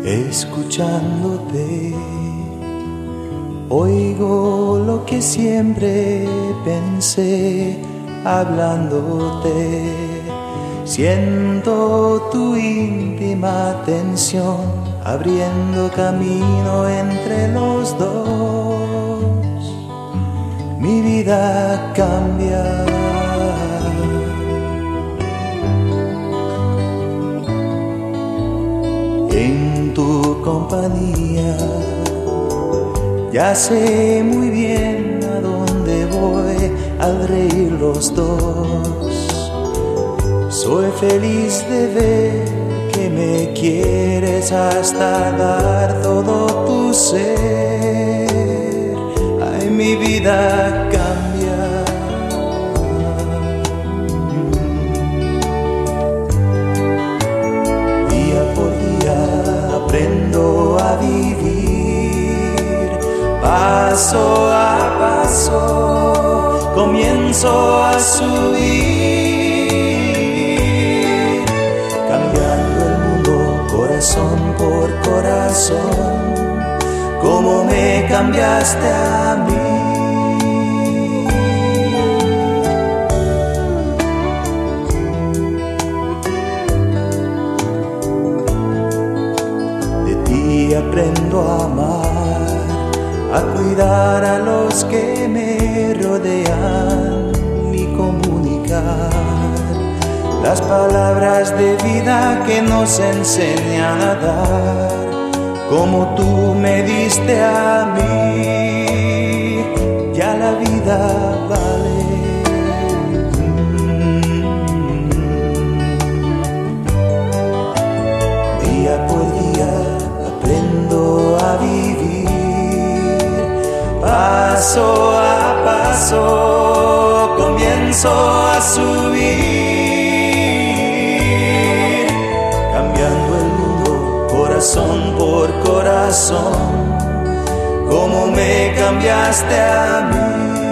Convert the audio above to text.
Escuchándote, oigo lo que siempre pensé, hablándote. Siento tu íntima atención, abriendo camino entre los dos. Mi vida cambia. En tu compañía, ya sé muy bien a dónde voy al reír los dos. Soy feliz de ver que me quieres hasta dar todo tu ser. Ay, mi vida cambia. Día por día aprendo a vivir, paso a paso comienzo a subir, cambiando el mundo corazón por corazón, como me cambiaste a mí. Y aprendo a amar, a cuidar a los que me rodean y comunicar las palabras de vida que nos enseñan a dar, como tú me diste a mí. Ya la vida vale. Día por día aprendo a vivir, paso a paso comienzo a subir, cambiando el mundo corazón por corazón, como me cambiaste a mí.